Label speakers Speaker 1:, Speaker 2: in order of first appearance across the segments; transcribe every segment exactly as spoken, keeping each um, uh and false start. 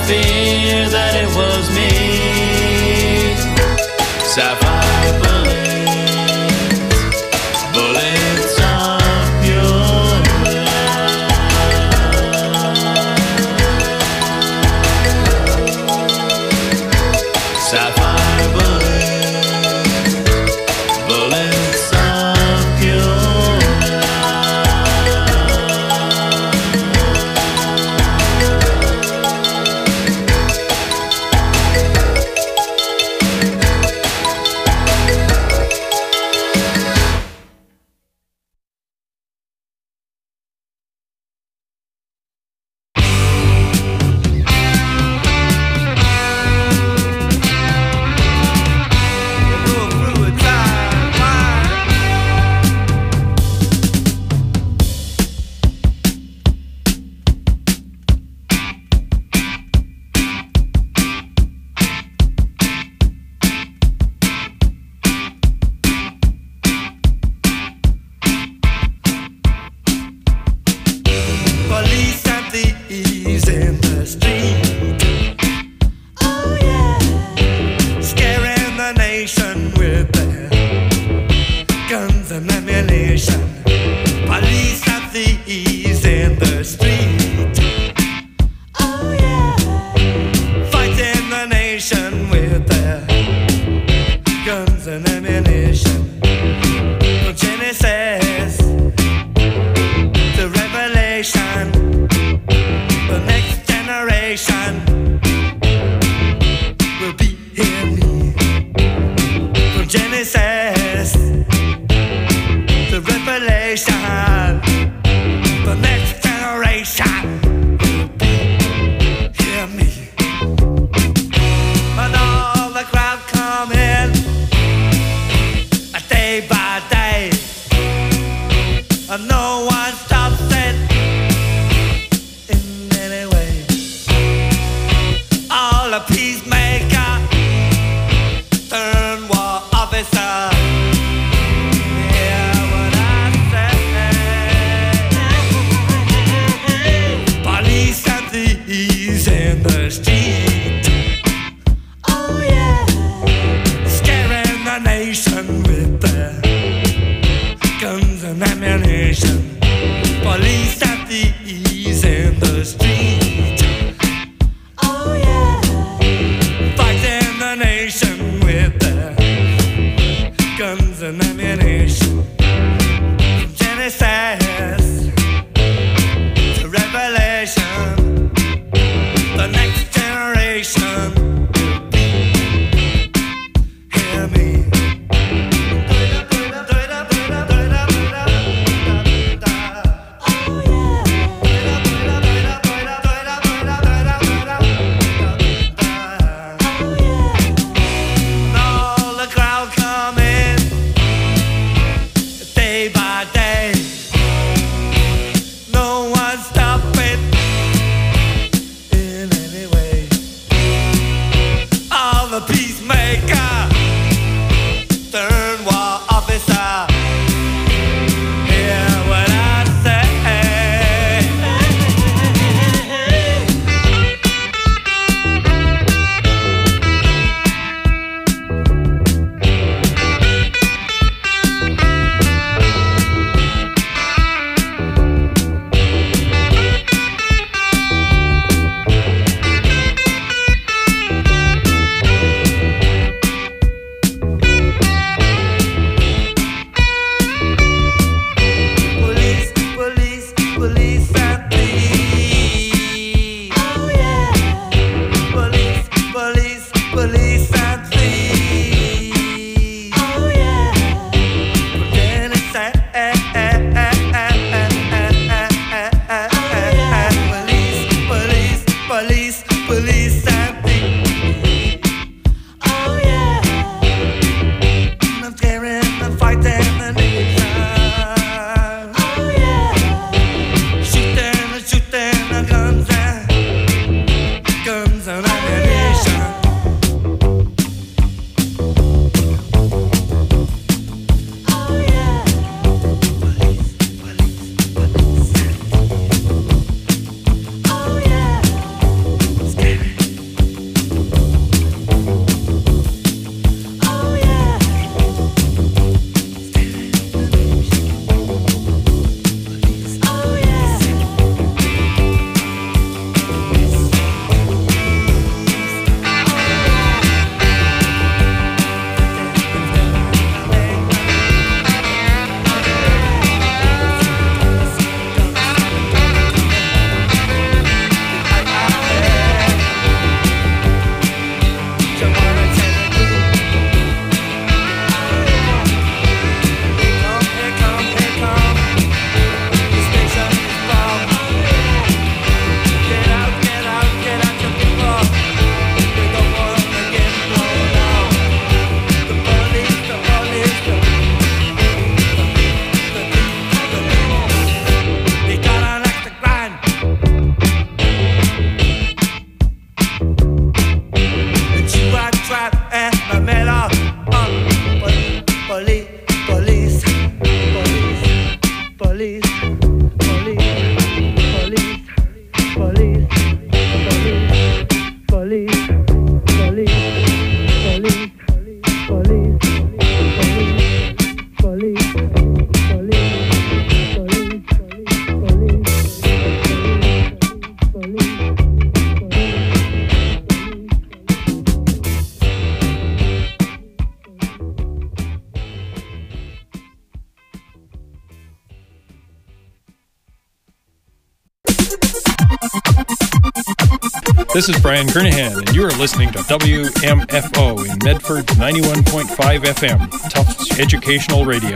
Speaker 1: fear that it was me. Sapphire bullets, bullets of your love. Sapphire bullets, bullets of your
Speaker 2: Police and thieves in the street. Oh yeah. Scaring the nation with their guns and ammunition. Police and thieves in the street. Oh yeah. Fighting the nation with their guns and ammunition. From Genesis to Revelation, the next generation will be in me. From Genesis to Revelation, the next generation will be in me. And all the crowd come in, day by day, and no one stops it in any way. All the peacemaker turn war officer. Hear what I say. Police and thieves in the street. Oh yeah. Scaring the nation with their guns and ammunition. Police and thieves in the street. Oh yeah. Fighting the nation with their guns and ammunition. From Genesis to Revelation, the next generation will be. Hear me. All the crowd come in, day by day. No one stop it in any way. All the peacemaker turn war officer. Hear what I say. Police, police, police and thieves. Oh yeah. Police, police, police and thieves. Oh yeah. Genesis. Police, police, police, police and thieves. Oh yeah. I'm scaring and fighting the nation. Oh yeah. Shoot
Speaker 3: This is Brian Kernahan, and you are listening to W M F O in Medford ninety-one point five F M, Tufts Educational Radio.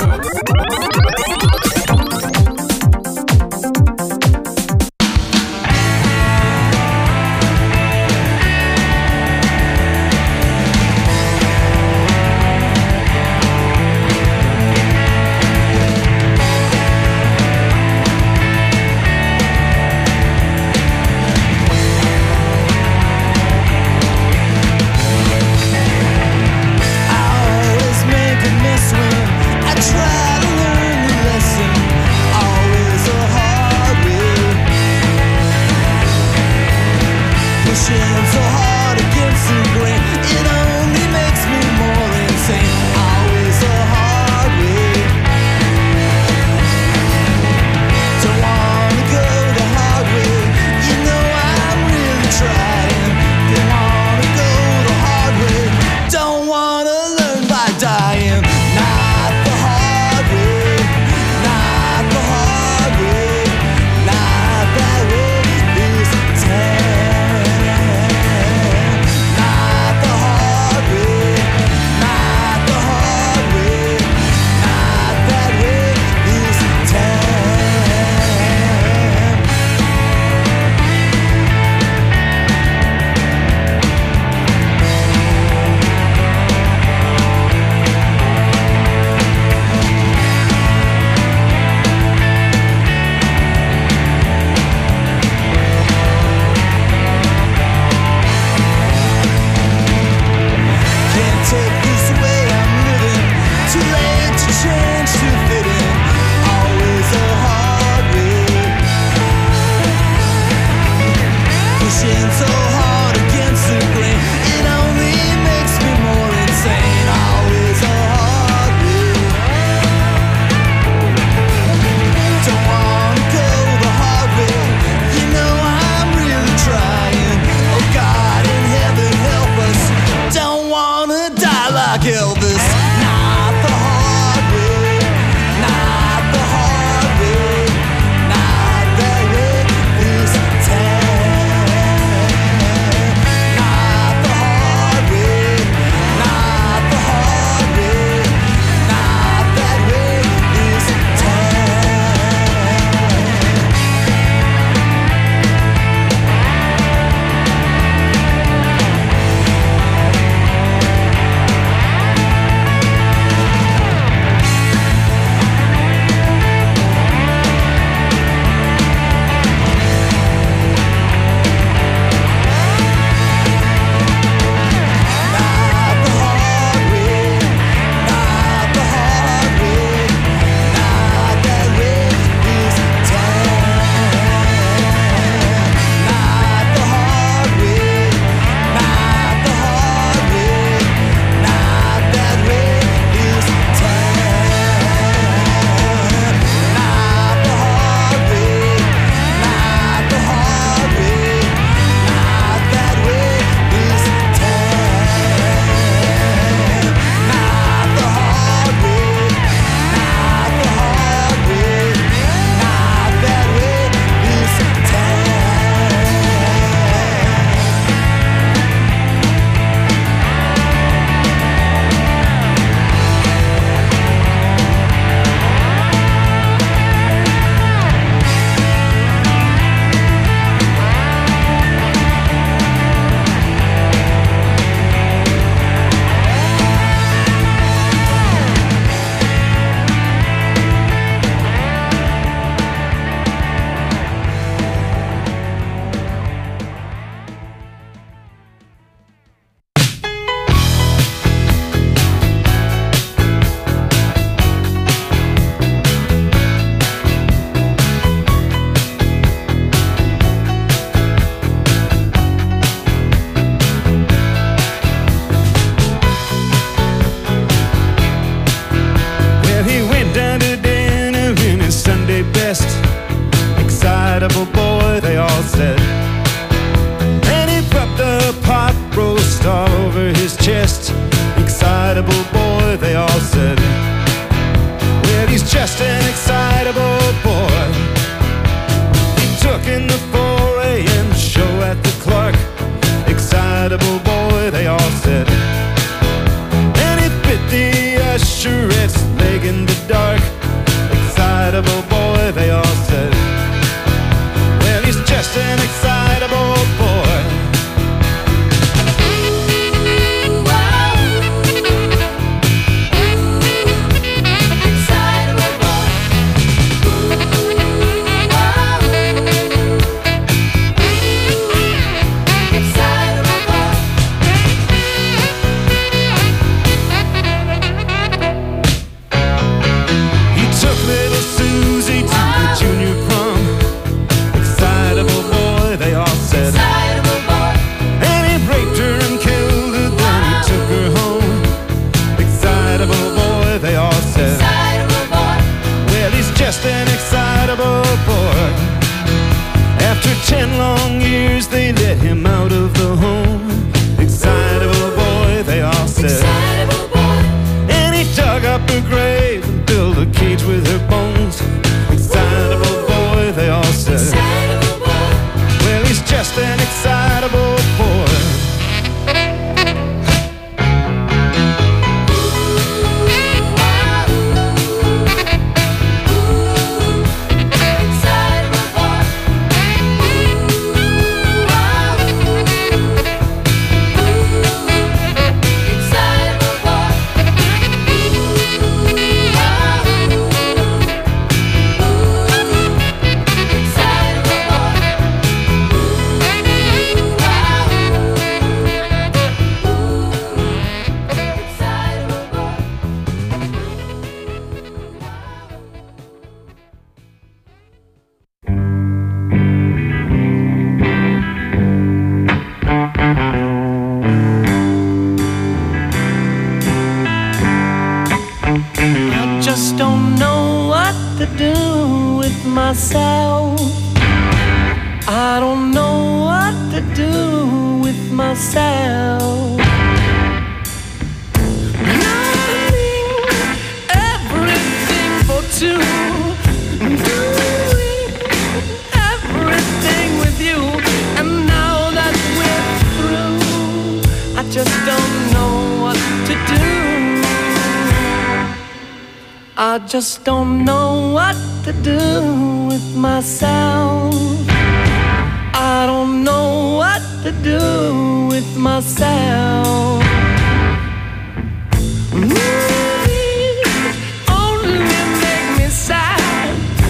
Speaker 4: excitable boy, they all said. Well, he's just an excitable boy. He took in the four long, long years they let him out of the home. Excitable boy, they all said.
Speaker 2: Excitable boy.
Speaker 4: And he dug up her grave and built a cage with her bones. Excitable boy, they all said.
Speaker 2: Excitable boy.
Speaker 4: Well, he's just an excitable boy.
Speaker 2: Myself, I don't know what to do with myself. Loving everything for two, doing everything with you, and now that we're through, I just don't know what to do. I just don't know what to do with myself. I don't know what to do with myself. Movies only make me sad.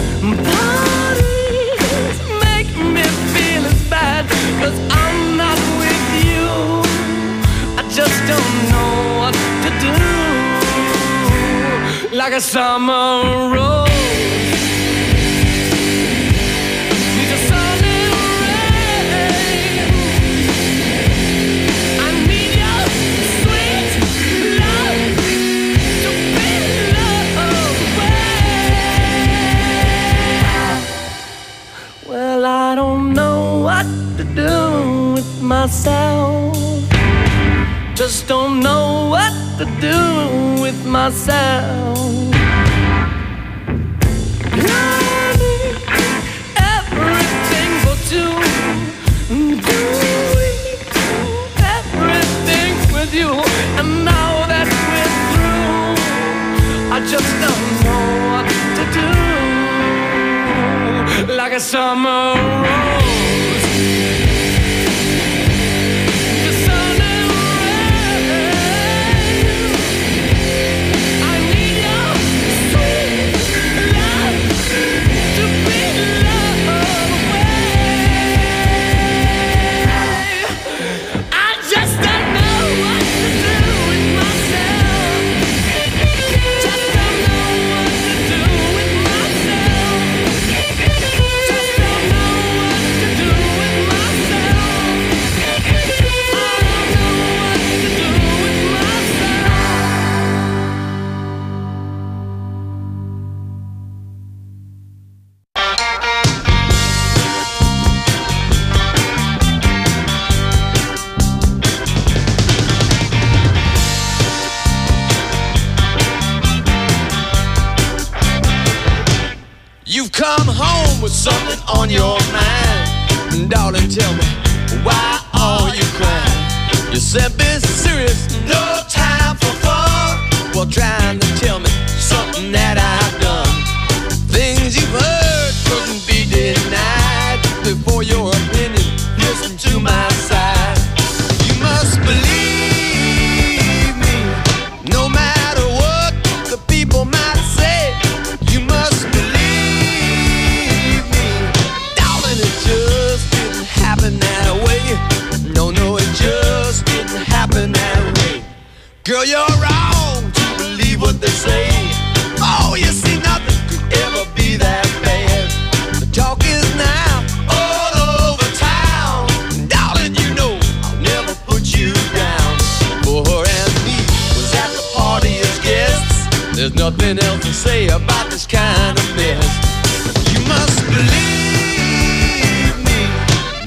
Speaker 2: Parties make me feel as bad, 'cause I'm not with you. I just don't know what to do. Like a summer rose, need a sun and rain. I need your sweet love to be loved well. Well, I don't know what to do with myself. Just don't know what to do with myself. Loving everything for two, doing everything with you, and now that we're through, I just don't know what to do. Like a summer rose.
Speaker 1: You've come home with something on your mind. Darling, tell me, why are you crying? You said be serious, no time for fun. Well, trying to tell me something that I've done. Things you've heard couldn't be denied. Before your opinion, listen to my side. You must believe me, no matter what the people might say. You must believe. Girl, you're wrong to believe what they say. Oh, you see, nothing could ever be that bad. The talk is now all over town. Darling, you know I'll never put you down. For her and me was at the party as guests. There's nothing else to say about this kind of mess. You must believe me,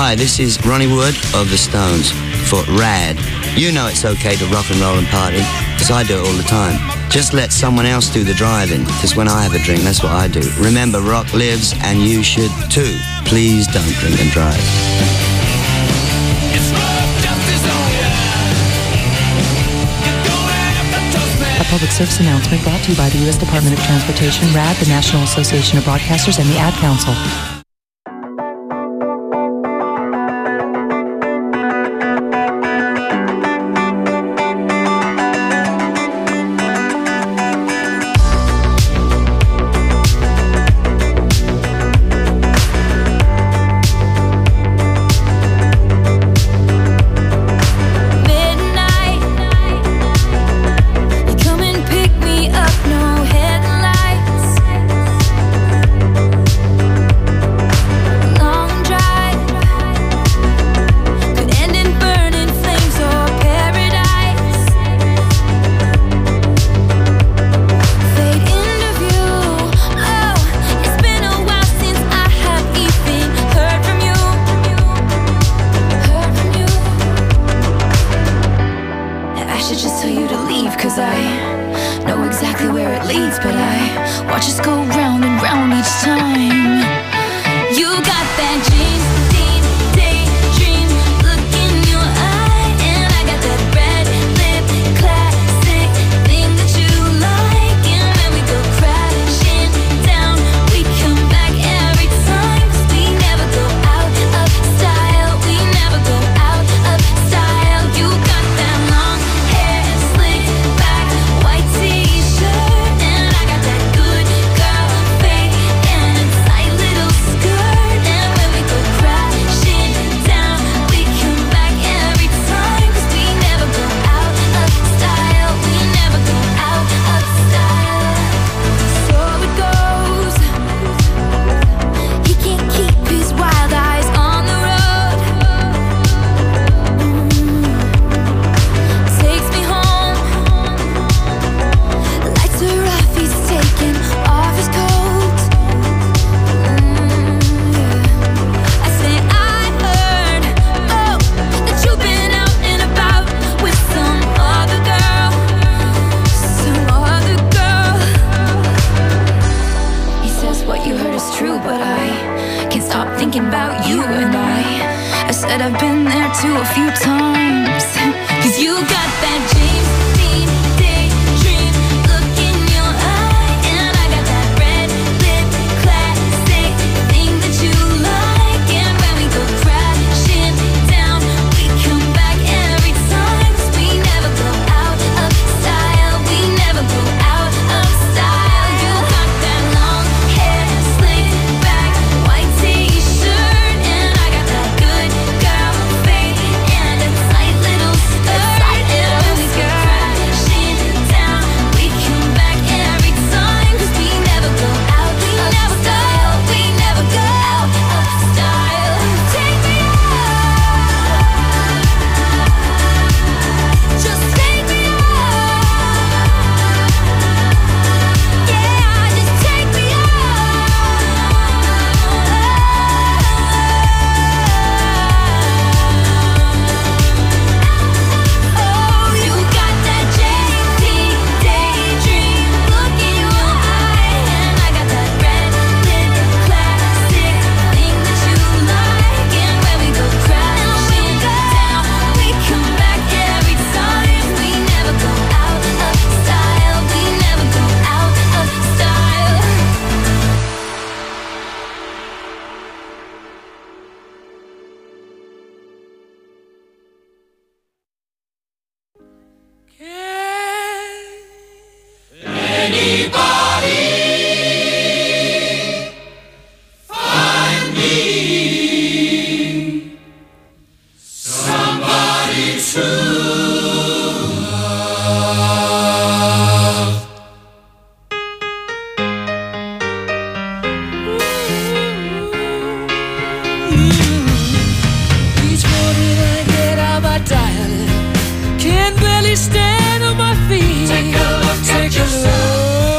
Speaker 5: Hi, this is Ronnie Wood of The Stones for Rad. You know it's okay to rock and roll and party, because I do it all the time. Just let someone else do the driving, because when I have a drink, that's what I do. Remember, rock lives, and you should too. Please don't drink and drive.
Speaker 6: A public service announcement brought to you by the U S Department of Transportation, RAD, the National Association of Broadcasters, and the Ad Council.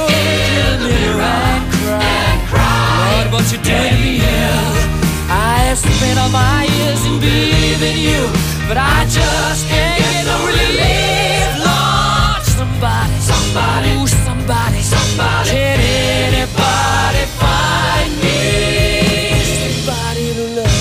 Speaker 2: What you did to me, I I spent all my years in believing you, but I just can't get no relief. Lord, somebody, somebody, ooh, somebody, somebody, can anybody find me somebody to love?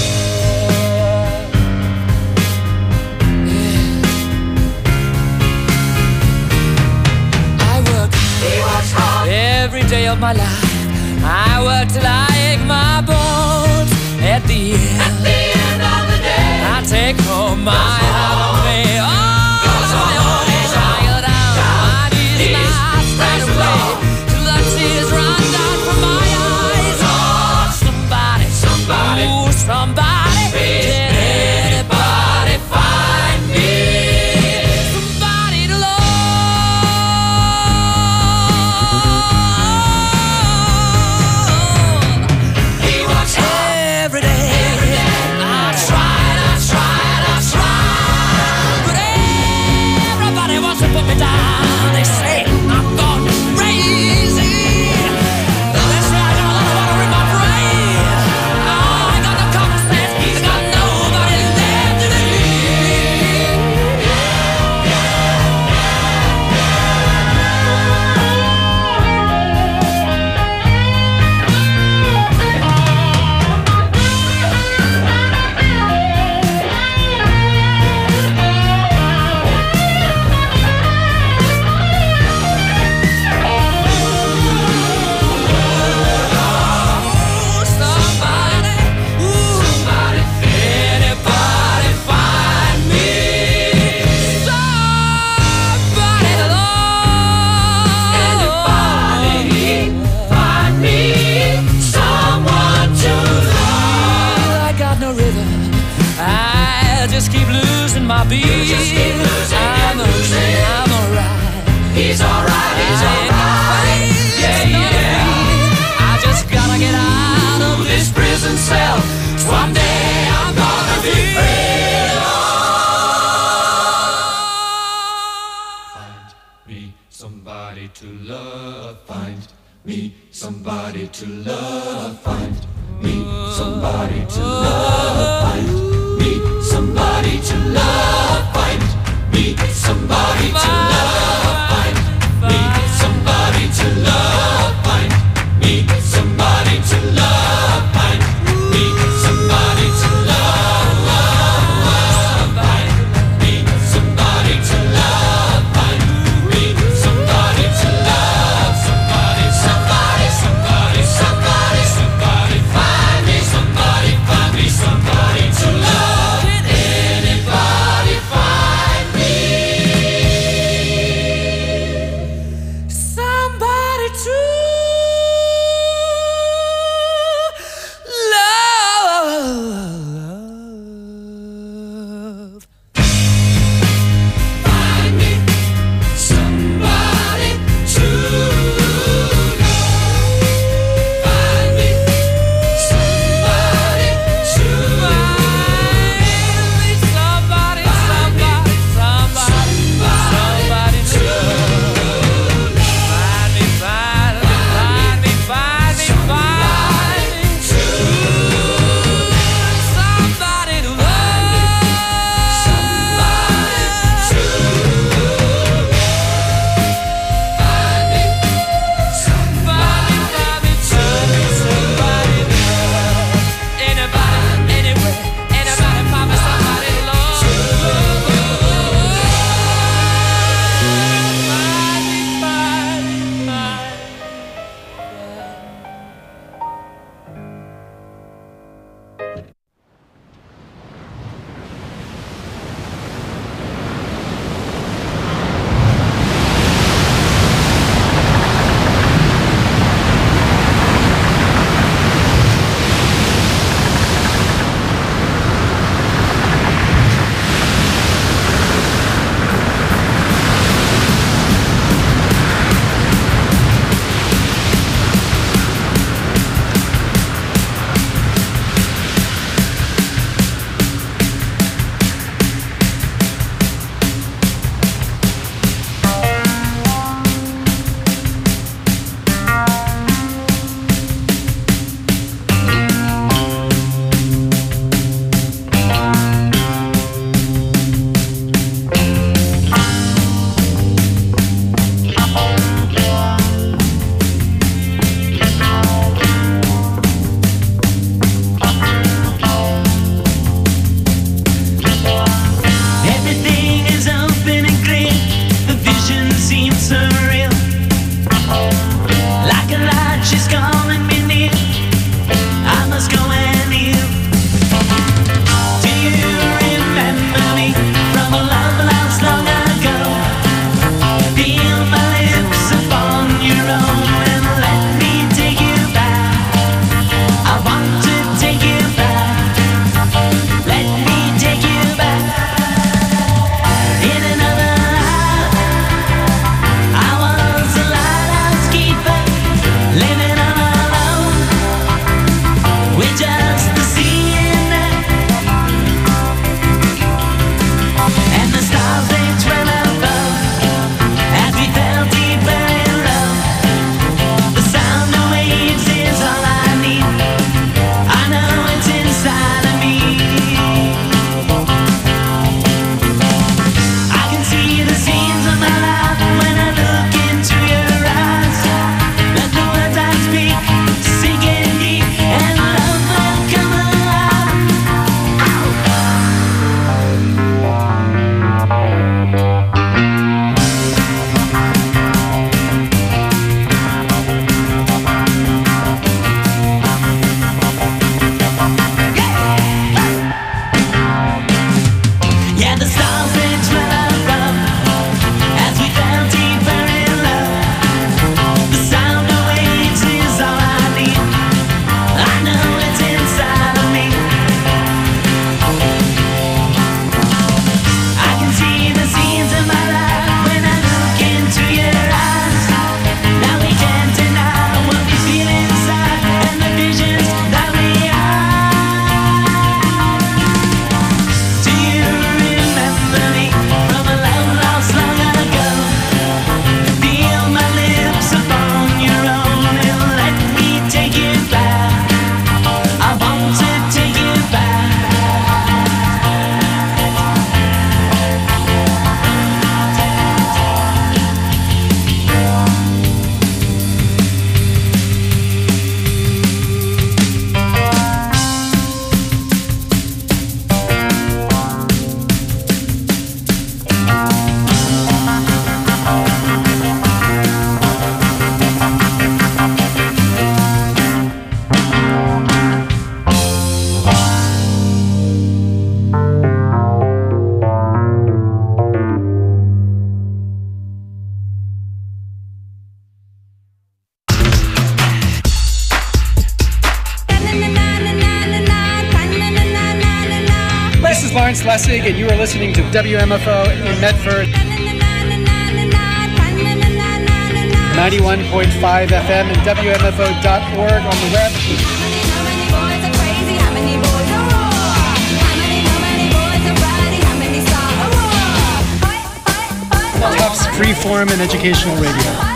Speaker 2: Yeah. I work, he works hard every day of my life. I work till I ache my bones. At the end, at the end of the day, I take home my half of me. Oh, my own tired out, my knees not straight away till the tears run down from my eyes. Oh, somebody, somebody, ooh, somebody, can anybody find me somebody to love? He works every day. I tried, I tried, I tried, but everybody wants to put me down. They say I'm gone crazy. They say I got a lot of water in my brain. Oh, I got no common sense. I got nobody left to believe. Ooh, somebody, ooh, somebody, anybody find me somebody to love? Anybody find me someone to love? I got no rhythm. I just keep losing my beat. You just keep losing, I'm losing. I'm alright. He's alright. He's alright. Yeah, yeah. I just gotta get out of this prison cell. Someday I'm gonna be free.
Speaker 1: Find me somebody to love. Find me somebody to love. Find me somebody to love. Find me somebody to love. Find me somebody to love. Find me somebody to love. Find me somebody to love. Find me somebody to love. Find me somebody to love. Find me somebody to love. Somebody, somebody, somebody, somebody, somebody. Find me somebody, find me somebody to love. Can anybody
Speaker 7: Lustig, and you are listening to W M F O in Medford. ninety-one point five F M and W M F O dot org on the web. Tufts Freeform and Educational Radio.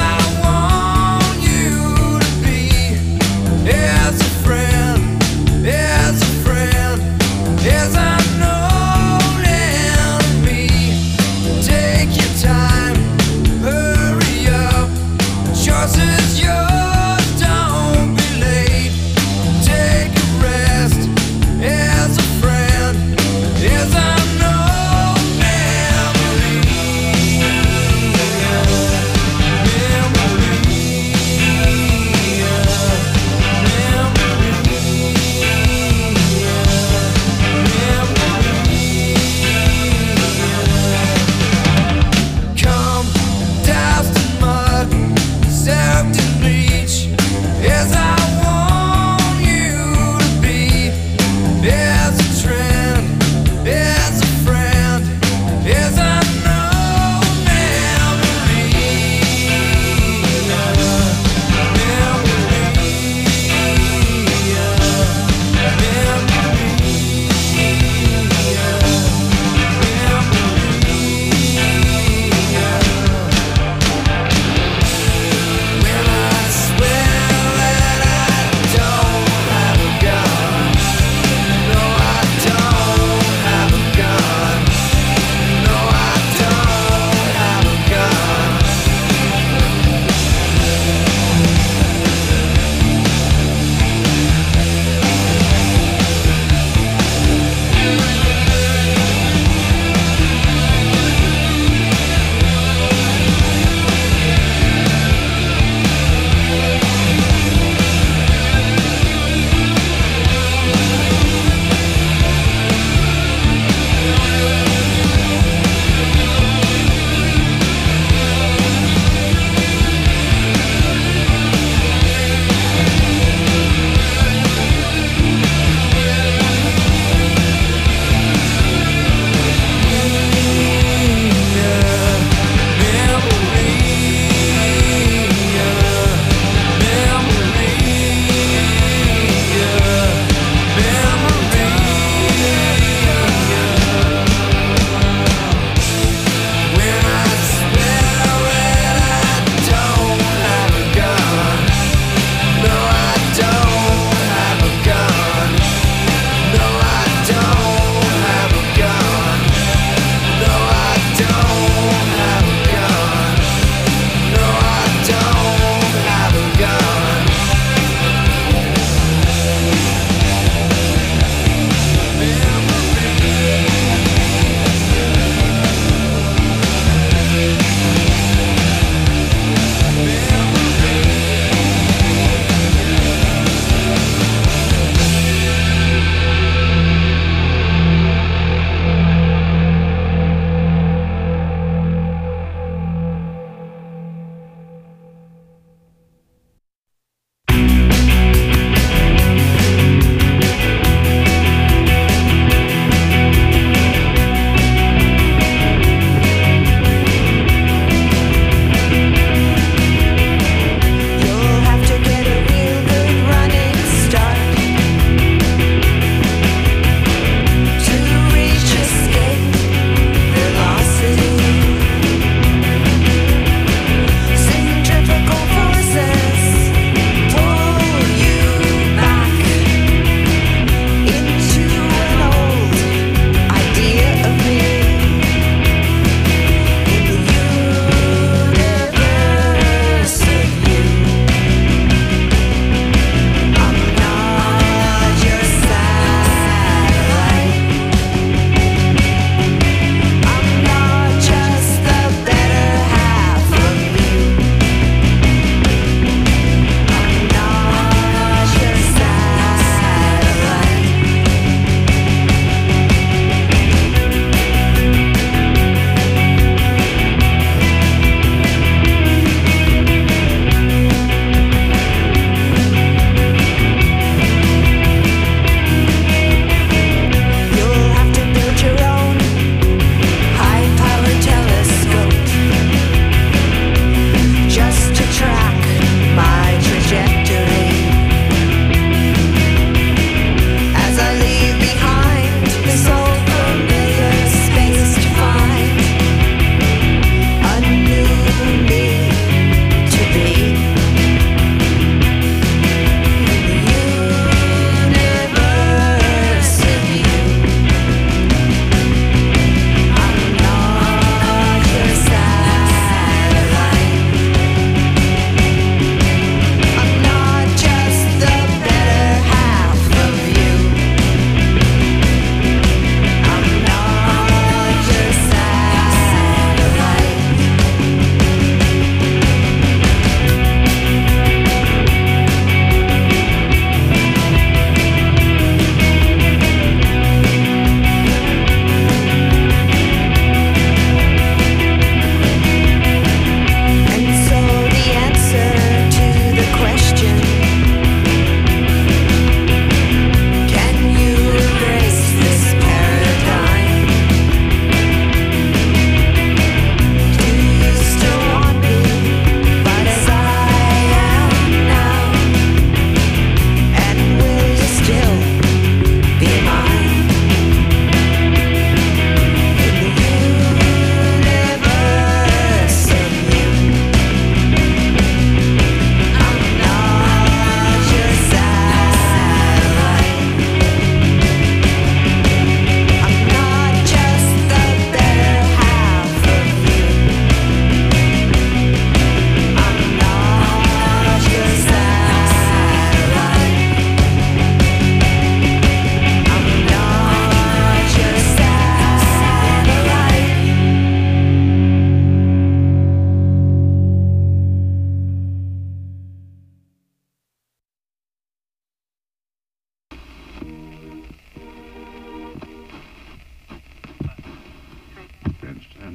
Speaker 8: As a friend,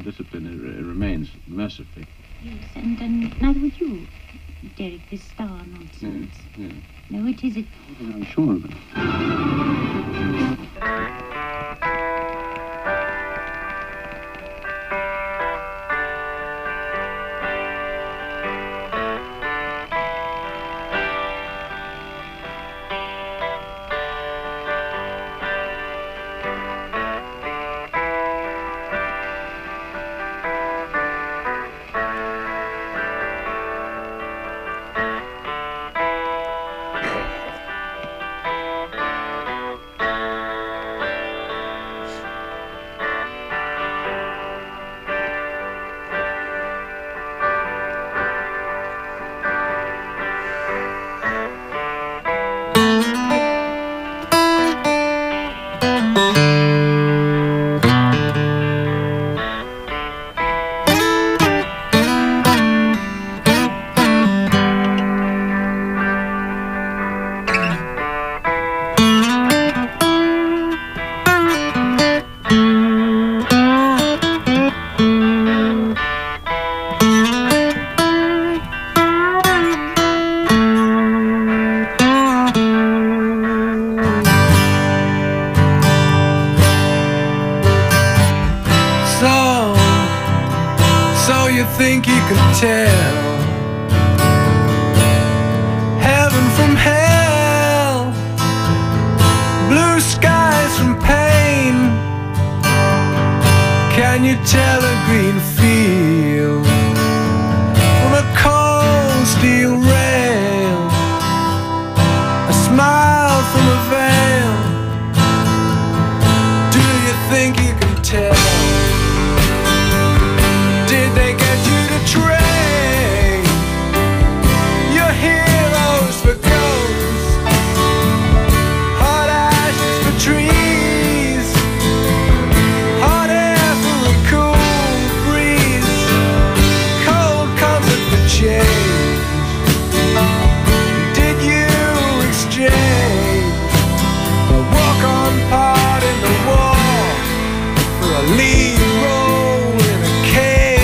Speaker 8: discipline it, it remains, mercifully.
Speaker 9: Yes, and, and neither would you, Derek, this star nonsense.
Speaker 8: Yeah, yeah.
Speaker 9: No, it isn't.
Speaker 8: I'm sure of it.
Speaker 2: think you could tell heaven from hell, blue skies from pain? Can you tell a green field from a cold steel rail, a smile from a veil? Do you think you can tell? Did they get you to trade your heroes for ghosts, hot ashes for trees, hot air for a cool breeze, cold comfort for change? Did you exchange a walk-on part in the war for a lead role in a cage?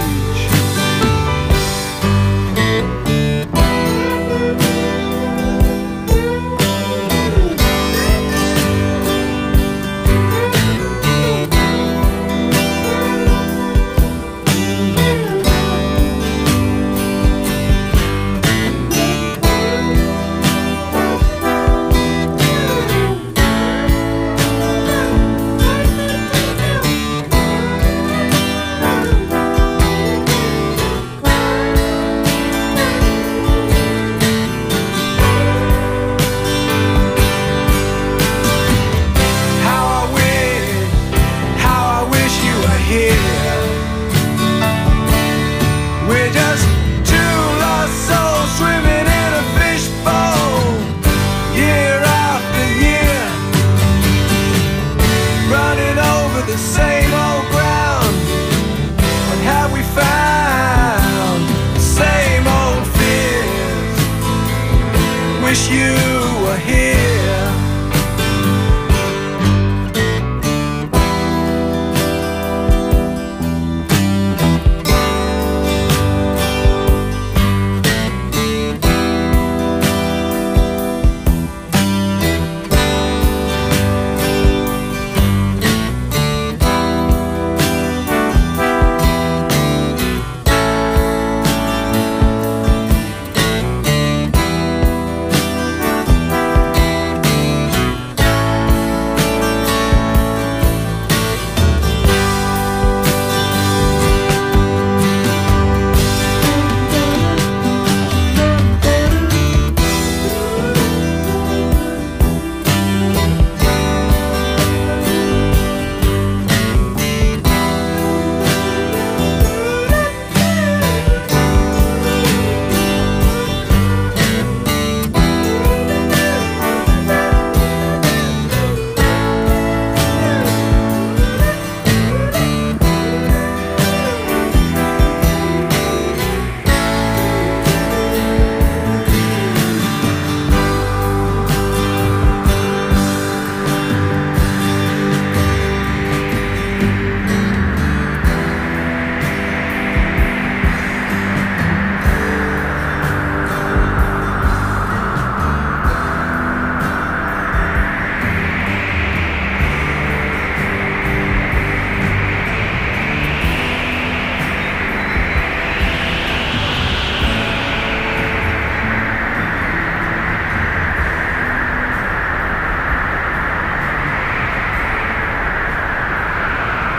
Speaker 2: We're just two lost souls swimming in a fishbowl, year after year, running over the same old ground. What have we found? The same old fears. Wish you were here.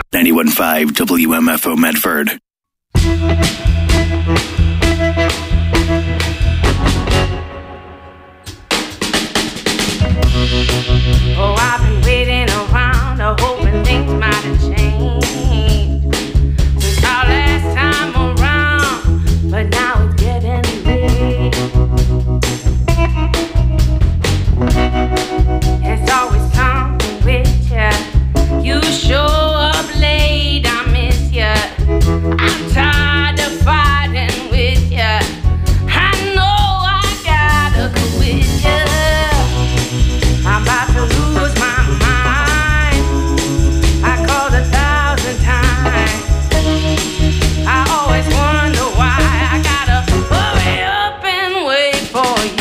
Speaker 10: ninety-one point five W M F O Medford.
Speaker 11: Oh, I've been waiting around, hoping things might have changed since our last time around, but now it's getting late. It's always something with you. You show up late, I miss you. I'm tired of fighting with you. I know I gotta go with you. I'm about to lose my mind. I called a thousand times. I always wonder why I gotta hurry up and wait for you.